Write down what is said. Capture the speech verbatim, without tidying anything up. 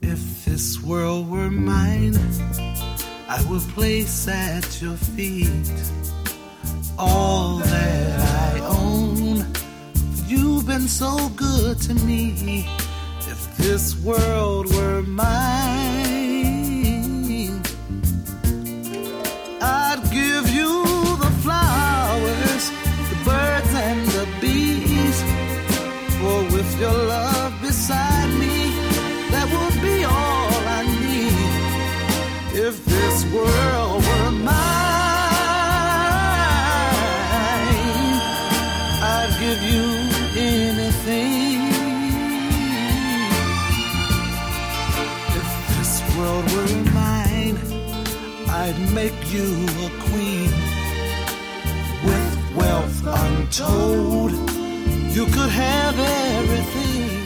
If this world were mine, I would place at your feet all that I own. You've been so good to me. If this world were mine, I'd give you the flowers, the birds and the bees. For with your love beside me, that would be all I need. If this world were mine, I'd give you anything. If this world were mine, I'd make you a queen. With wealth untold, you could have everything.